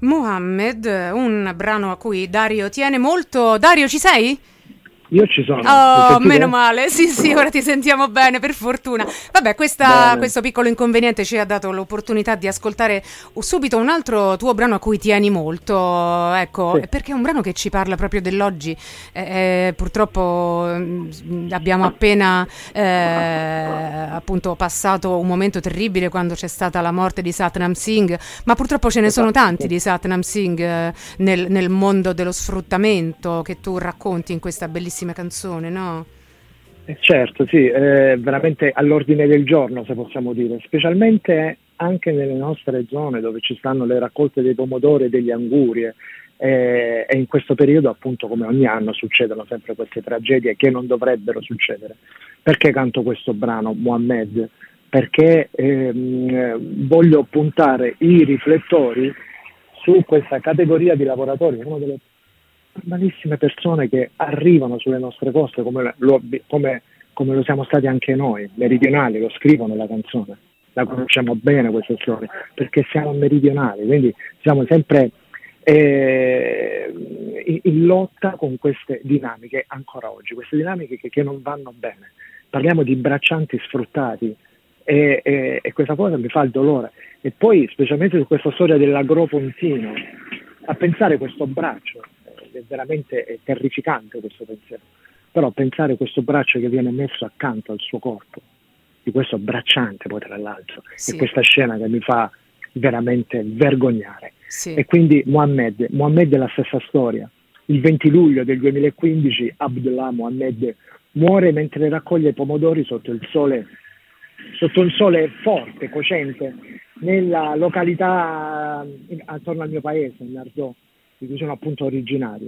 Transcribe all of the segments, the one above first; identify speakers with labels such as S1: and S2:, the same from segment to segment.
S1: Mohammed, un brano a cui Dario tiene molto. Dario, ci sei?
S2: Io ci sono.
S1: Oh, meno male, sì, ora ti sentiamo bene, per fortuna. Vabbè, questo piccolo inconveniente ci ha dato l'opportunità di ascoltare subito un altro tuo brano a cui tieni molto, ecco,
S2: Sì.
S1: perché è un brano che ci parla proprio dell'oggi. Purtroppo abbiamo appena appunto passato un momento terribile quando c'è stata la morte di Satnam Singh, ma purtroppo ce ne sono tanti di Satnam Singh nel mondo dello sfruttamento che tu racconti in questa bellissima canzone, no?
S2: Certo, sì, è veramente all'ordine del giorno, se possiamo dire, specialmente anche nelle nostre zone dove ci stanno le raccolte dei pomodori e degli angurie, e in questo periodo, appunto, come ogni anno, succedono sempre queste tragedie che non dovrebbero succedere. Perché canto questo brano, Mohammed? Perché voglio puntare i riflettori su questa categoria di lavoratori, una delle normalissime persone che arrivano sulle nostre coste come lo siamo stati anche noi, meridionali, lo scrivono la canzone, la conosciamo bene questa storia, perché siamo meridionali, quindi siamo sempre in lotta con queste dinamiche ancora oggi, queste dinamiche che non vanno bene. Parliamo di braccianti sfruttati e questa cosa mi fa il dolore. E poi, specialmente su questa storia dell'agropontino, a pensare questo braccio, è veramente terrificante questo pensiero, però pensare questo braccio che viene messo accanto al suo corpo, di questo bracciante poi tra l'altro,
S1: Sì.
S2: e questa scena che mi fa veramente vergognare.
S1: Sì.
S2: E quindi Mohammed è la stessa storia. Il 20 luglio del 2015 Abdullah Mohammed muore mentre raccoglie pomodori sotto un sole forte, cocente, nella località attorno al mio paese, Narzò, di cui sono appunto originario.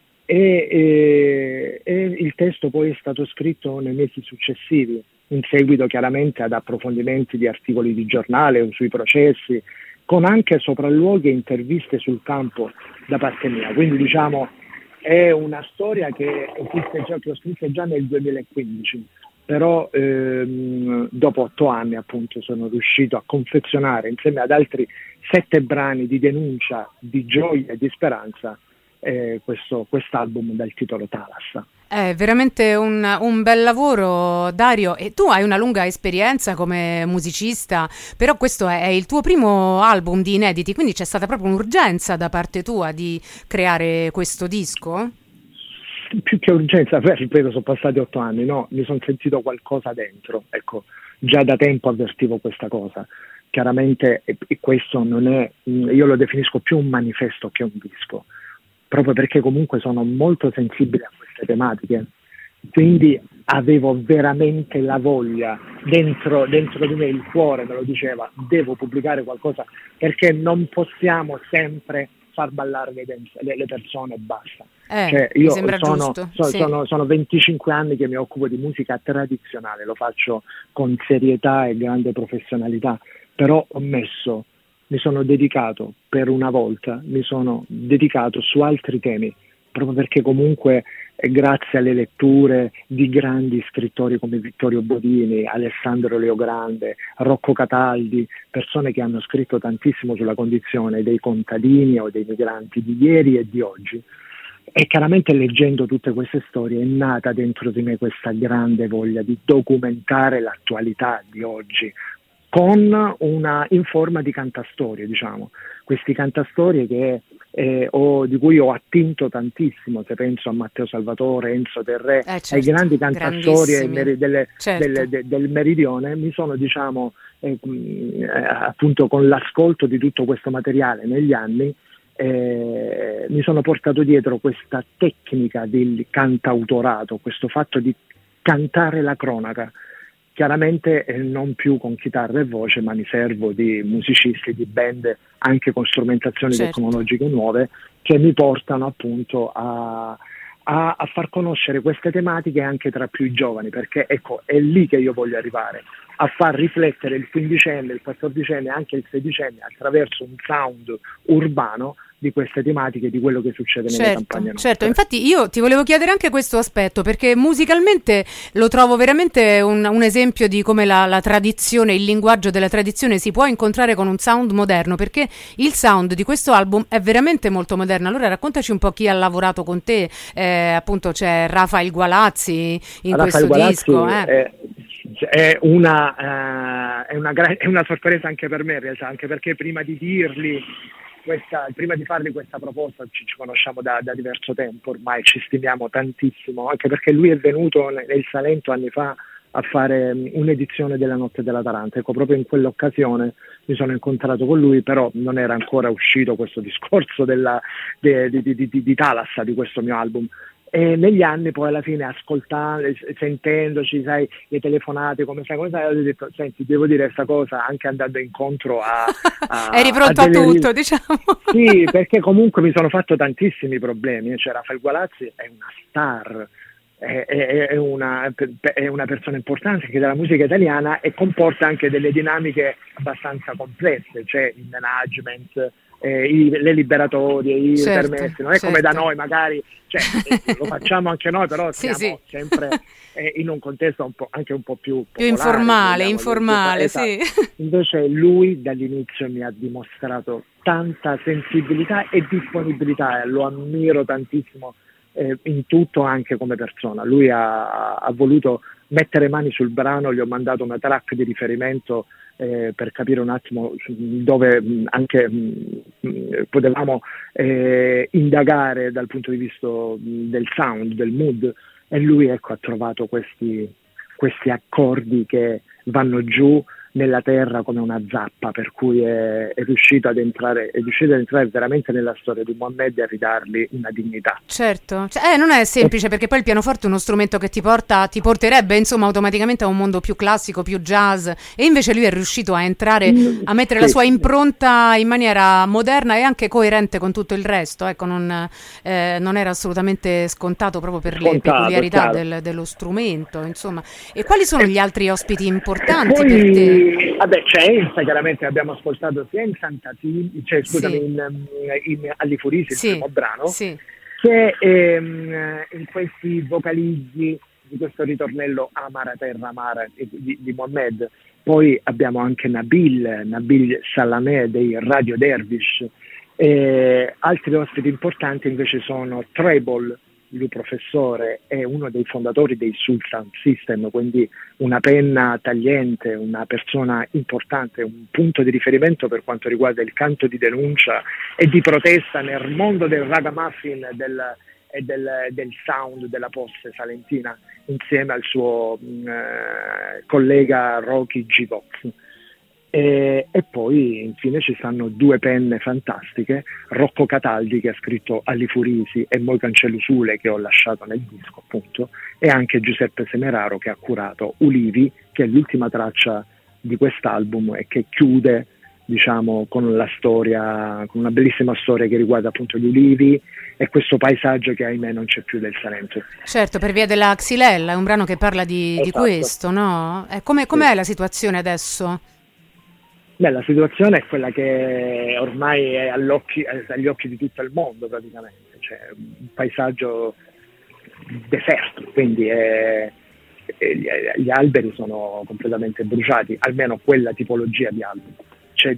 S2: E il testo poi è stato scritto nei mesi successivi, in seguito chiaramente ad approfondimenti di articoli di giornale o sui processi, con anche sopralluoghi e interviste sul campo da parte mia. Quindi diciamo è una storia che esiste già, che ho scritto già nel 2015, però dopo 8 anni appunto sono riuscito a confezionare insieme ad altri 7 brani di denuncia, di gioia e di speranza quest'album dal titolo Talas.
S1: È veramente un bel lavoro, Dario, e tu hai una lunga esperienza come musicista, però questo è il tuo primo album di inediti, quindi c'è stata proprio un'urgenza da parte tua di creare questo disco?
S2: Più che urgenza, ripeto, sono passati 8 anni, no? Mi sono sentito qualcosa dentro, ecco, già da tempo avvertivo questa cosa. Chiaramente questo non è, io lo definisco più un manifesto che un disco, proprio perché comunque sono molto sensibile a queste tematiche, quindi avevo veramente la voglia, dentro di me il cuore me lo diceva, devo pubblicare qualcosa, perché non possiamo sempre far ballare le persone e basta. Cioè,
S1: mi
S2: io
S1: sembra giusto, sì.
S2: sono 25 anni che mi occupo di musica tradizionale, lo faccio con serietà e grande professionalità, però mi sono dedicato per una volta, mi sono dedicato su altri temi, proprio perché comunque grazie alle letture di grandi scrittori come Vittorio Bodini, Alessandro Leogrande, Rocco Cataldi, persone che hanno scritto tantissimo sulla condizione dei contadini o dei migranti di ieri e di oggi. E chiaramente leggendo tutte queste storie è nata dentro di me questa grande voglia di documentare l'attualità di oggi in forma di cantastorie, diciamo. Questi cantastorie di cui ho attinto tantissimo, se penso a Matteo Salvatore, Enzo Terré,
S1: Certo,
S2: ai grandi cantastorie
S1: certo.
S2: del Meridione, mi sono, diciamo, appunto con l'ascolto di tutto questo materiale negli anni, mi sono portato dietro questa tecnica del cantautorato, questo fatto di cantare la cronaca. Chiaramente non più con chitarra e voce, ma mi servo di musicisti, di band, anche con strumentazioni tecnologiche nuove, che mi portano appunto a far conoscere queste tematiche anche tra più giovani, perché ecco, è lì che io voglio arrivare, a far riflettere il quindicenne, il quattordicenne, anche il sedicenne attraverso un sound urbano di queste tematiche, di quello che succede nelle campagne nostre.
S1: Certo, infatti io ti volevo chiedere anche questo aspetto, perché musicalmente lo trovo veramente un esempio di come la tradizione, il linguaggio della tradizione si può incontrare con un sound moderno, perché il sound di questo album è veramente molto moderno. Allora raccontaci un po' chi ha lavorato con te, appunto c'è Rafael Gualazzi in questo disco.
S2: È una sorpresa anche per me in realtà, anche perché prima di fargli questa proposta ci conosciamo da diverso tempo, ormai ci stimiamo tantissimo, anche perché lui è venuto nel Salento anni fa a fare un'edizione della Notte della Taranta. Ecco, proprio in quell'occasione mi sono incontrato con lui, però non era ancora uscito questo discorso di Thalassa, di questo mio album. E negli anni poi alla fine ascoltando, sentendoci, sai, le telefonate, come sai, ho detto, senti, devo dire questa cosa anche andando incontro
S1: eri pronto a tutto, diciamo.
S2: Sì, perché comunque mi sono fatto tantissimi problemi, cioè Rafael Gualazzi è una star, è una persona importante anche della musica italiana e comporta anche delle dinamiche abbastanza complesse, cioè il management, le liberatorie, i permessi, non è come da noi magari, cioè, lo facciamo anche noi, però siamo sempre in un contesto anche un po' più popolare,
S1: informale,
S2: esatto. Sì. Invece lui dall'inizio mi ha dimostrato tanta sensibilità e disponibilità, lo ammiro tantissimo in tutto, anche come persona. Lui ha voluto mettere mani sul brano, gli ho mandato una track di riferimento per capire un attimo dove anche potevamo indagare dal punto di vista del sound, del mood, e lui, ecco, ha trovato questi accordi che vanno giù nella terra come una zappa, per cui è riuscito ad entrare veramente nella storia di Mohammed e a ridargli una dignità.
S1: Certo, non è semplice, perché poi il pianoforte è uno strumento che ti porterebbe insomma automaticamente a un mondo più classico, più jazz, e invece lui è riuscito a entrare, a mettere la sua impronta in maniera moderna e anche coerente con tutto il resto. Ecco, non era assolutamente scontato proprio per le peculiarità dello strumento, insomma. E quali sono gli altri ospiti importanti per te?
S2: Vabbè, c'è chiaramente, abbiamo ascoltato sia in Sant'Atilio, in Allifurisi, il primo brano, che in questi vocalizzi di questo ritornello Amara terra amara di Mohammed. Poi abbiamo anche Nabil Salameh dei Radio Dervish. Altri ospiti importanti invece sono Treble, lui professore, è uno dei fondatori dei Sultan System, quindi una penna tagliente, una persona importante, un punto di riferimento per quanto riguarda il canto di denuncia e di protesta nel mondo del ragamuffin e del sound della post salentina, insieme al suo collega Rocky G-Vox. E poi infine ci stanno due penne fantastiche, Rocco Cataldi, che ha scritto Allifurisi, e Moi Cancello Sule, che ho lasciato nel disco appunto, e anche Giuseppe Semeraro, che ha curato Ulivi, che è l'ultima traccia di quest'album e che chiude, diciamo, con la storia, con una bellissima storia che riguarda appunto gli ulivi e questo paesaggio che ahimè non c'è più del Salento.
S1: Certo, per via della Xylella, è un brano che parla di questo, no? Com'è la situazione adesso?
S2: Beh, la situazione è quella che ormai è agli occhi di tutto il mondo praticamente, cioè un paesaggio deserto, quindi gli alberi sono completamente bruciati, almeno quella tipologia di albero, cioè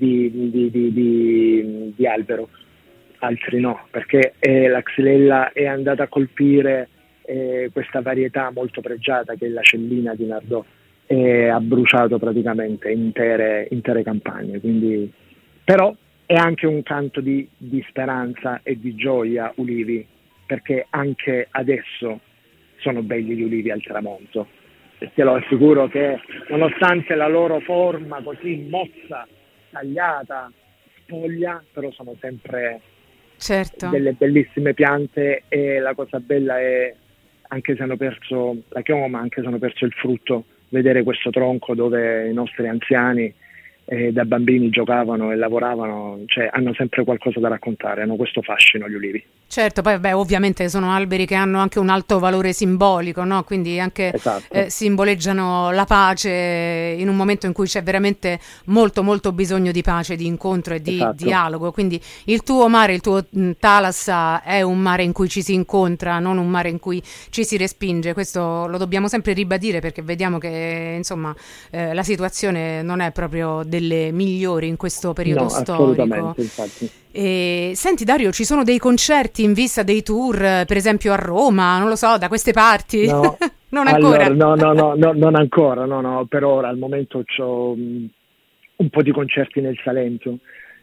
S2: di albero, altri no, perché la Xylella è andata a colpire questa varietà molto pregiata che è la cellina di Nardò, e ha bruciato praticamente intere campagne, quindi però è anche un canto di speranza e di gioia, ulivi, perché anche adesso sono belli gli ulivi al tramonto, e te lo assicuro che nonostante la loro forma così mozza, tagliata, spoglia, però sono sempre delle bellissime piante, e la cosa bella è, anche se hanno perso la chioma, anche se hanno perso il frutto, vedere questo tronco dove i nostri anziani da bambini giocavano e lavoravano, cioè hanno sempre qualcosa da raccontare, hanno questo fascino gli ulivi.
S1: Certo, poi vabbè, ovviamente sono alberi che hanno anche un alto valore simbolico, no? Quindi anche
S2: Esatto,
S1: simboleggiano la pace in un momento in cui c'è veramente molto molto bisogno di pace, di incontro e di
S2: esatto.
S1: dialogo. Quindi il tuo mare, il tuo Thalassa è un mare in cui ci si incontra, non un mare in cui ci si respinge. Questo lo dobbiamo sempre ribadire perché vediamo che insomma la situazione non è proprio delle migliori in questo periodo
S2: No,
S1: storico.
S2: assolutamente, infatti.
S1: E, senti Dario, ci sono dei concerti in vista, dei tour, per esempio a Roma, non lo so, da queste parti?
S2: No,
S1: Non
S2: allora,
S1: ancora.
S2: no, non ancora, no, per ora al momento ho un po' di concerti nel Salento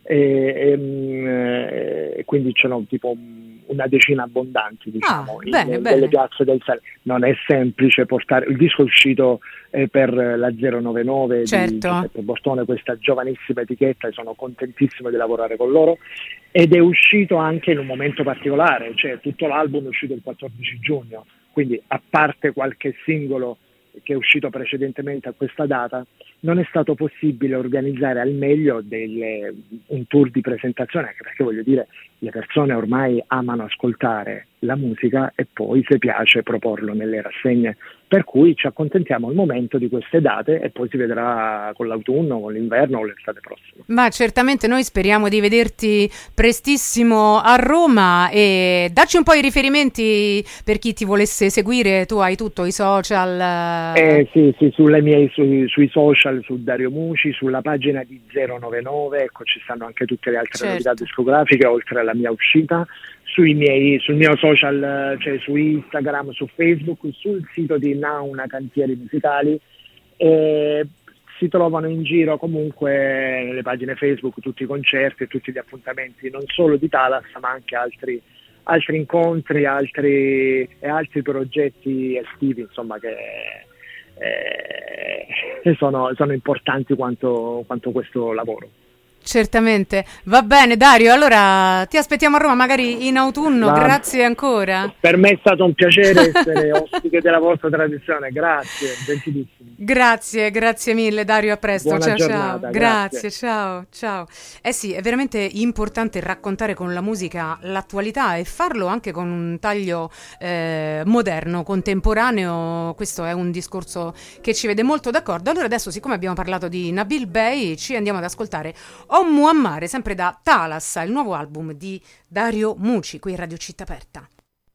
S2: e quindi ce n'ho tipo una decina abbondanti,
S1: Ah,
S2: diciamo,
S1: bene,
S2: nelle
S1: bene.
S2: piazze del Salento. Non è semplice portare, il disco è uscito per la 099 di
S1: Certo.
S2: Giuseppe Bortone, questa giovanissima etichetta, e sono contentissimo di lavorare con loro. Ed è uscito anche in un momento particolare, cioè tutto l'album è uscito il 14 giugno, quindi a parte qualche singolo che è uscito precedentemente a questa data, non è stato possibile organizzare al meglio un tour di presentazione, anche perché voglio dire, le persone ormai amano ascoltare la musica e poi, se piace, proporlo nelle rassegne. Per cui ci accontentiamo al momento di queste date e poi si vedrà con l'autunno, con l'inverno o l'estate prossima.
S1: Ma certamente noi speriamo di vederti prestissimo a Roma e dacci un po' i riferimenti per chi ti volesse seguire. Tu hai tutto, i social.
S2: Sì, sui social, su Dario Muci, sulla pagina di 099, ecco, ci stanno anche tutte le altre novità
S1: Certo.
S2: discografiche, oltre alla mia uscita, sul mio social, cioè su Instagram, su Facebook, sul sito di Nauna Cantieri Musicali, e si trovano in giro comunque nelle pagine Facebook tutti i concerti e tutti gli appuntamenti, non solo di Thalassa, ma anche altri incontri, altri progetti estivi, insomma, che sono importanti quanto questo lavoro.
S1: Certamente. Va bene, Dario. Allora ti aspettiamo a Roma, magari in autunno.
S2: Ma
S1: Grazie ancora.
S2: per me è stato un piacere essere ospite della vostra tradizione, grazie, gentilissimo.
S1: Grazie mille Dario, a presto.
S2: Buona
S1: Ciao ciao.
S2: giornata,
S1: Grazie,
S2: grazie.
S1: ciao. Eh sì, è veramente importante raccontare con la musica l'attualità e farlo anche con un taglio moderno, contemporaneo. Questo è un discorso che ci vede molto d'accordo. Allora adesso, siccome abbiamo parlato di Nabil Bey, ci andiamo ad ascoltare O Muammar, sempre da Thalassa, il nuovo album di Dario Muci, qui in Radio Città Aperta.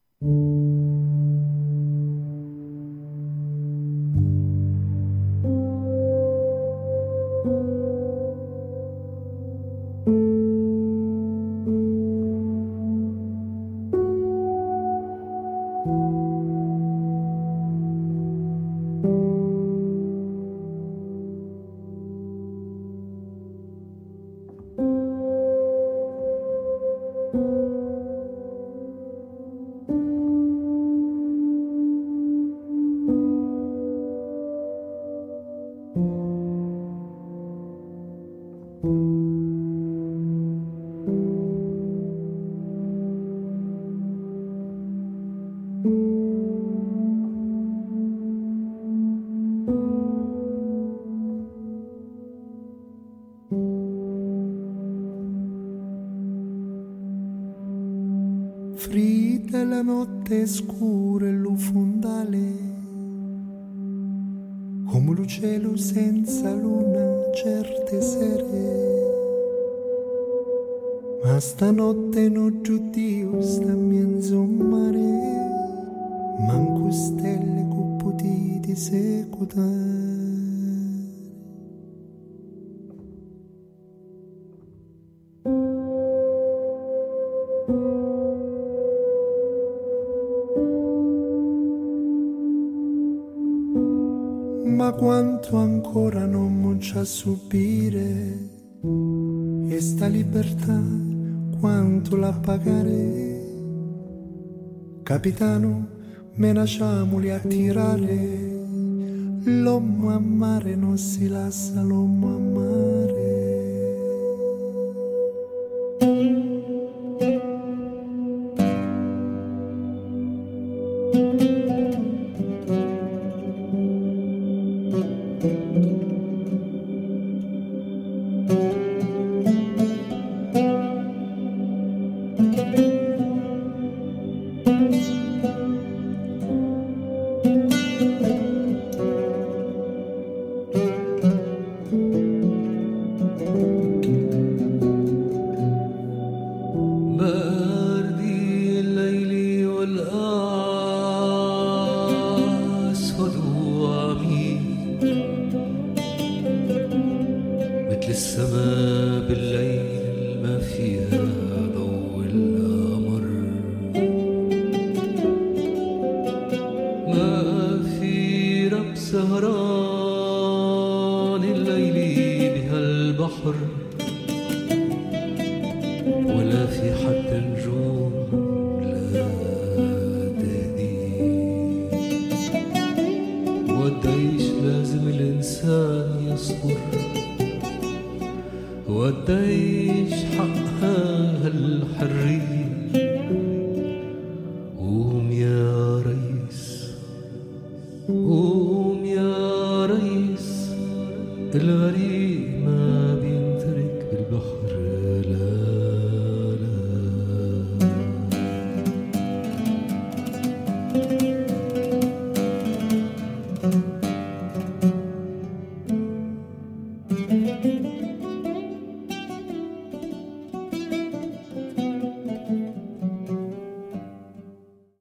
S3: Fritta la notte scura e lo fondale, come lo cielo senza luna certe sere. Ma stanotte non giudio sta in mezzo a mare, manco stelle con potiti secutare. Ma quanto ancora non c'è a subire, e sta libertà quanto la pagare. Capitano, me lasciamoli attirare, l'uomo a mare non si lascia l'uomo a mare.
S4: للسما بالليل ما فيها ضوء القمر، ما في رب سهران الليل بهالبحر، ولا في حتى نجوم لا تهدي. وقديش لازم الإنسان يصبر، وقديش حقها هالحرية. قوم يا ريس، قوم يا ريس، الغريق ما بينترك بالبحر. لا لا